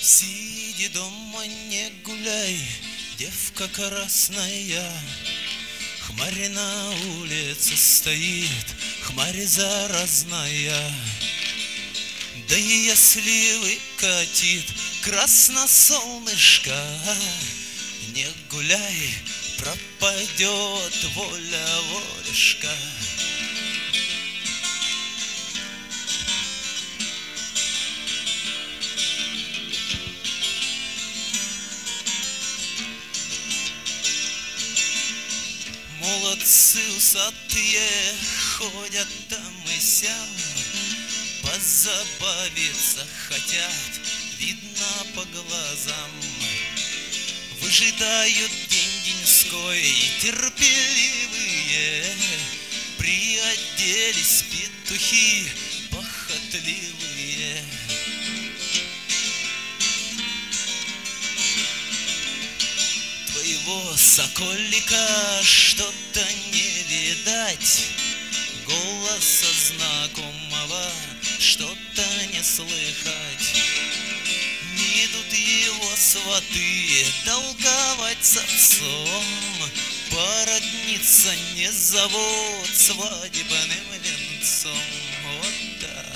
Сиди дома, не гуляй, девка красная. Хмарь на улице стоит, хмарь заразная. Да и если выкатит красносолнышко, не гуляй, пропадет воля-волюшка. Молодцы усатые ходят там и сям, позабавиться хотят, видно по глазам. Выжидают день-деньской терпеливые, приоделись петухи похотливые. Твоего соколика что-то не видать, голоса знакомого что-то не слыхать. Не идут его сваты толковать с отцом, породниться не зовут свадебным венцом. Вот так.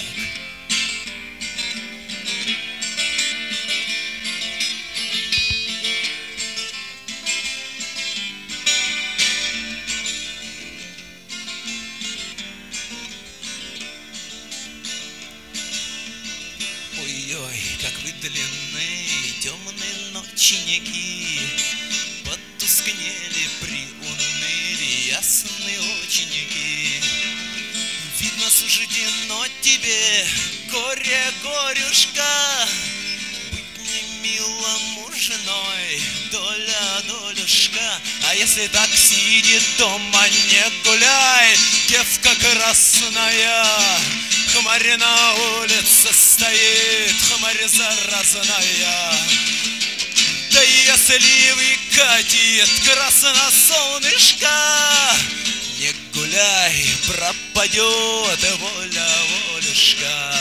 Ой-ой, как вы длинны, темные ночники, потускнели, приуныли ясные оченьки. Видно, суждено тебе, горе, горюшка, быть немилому женой, доля, долюшка. А если так сидит дома, не гуляй, девка красная. Хмарь на улице стоит, хмарь заразная. Да если выкатит красносолнышко, не гуляй, пропадет воля-волюшка.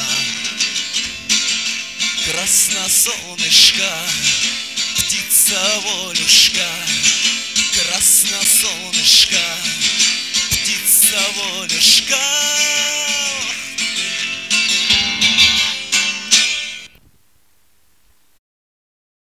Красносолнышко, птица-волюшка, красносолнышко, птица-волюшка.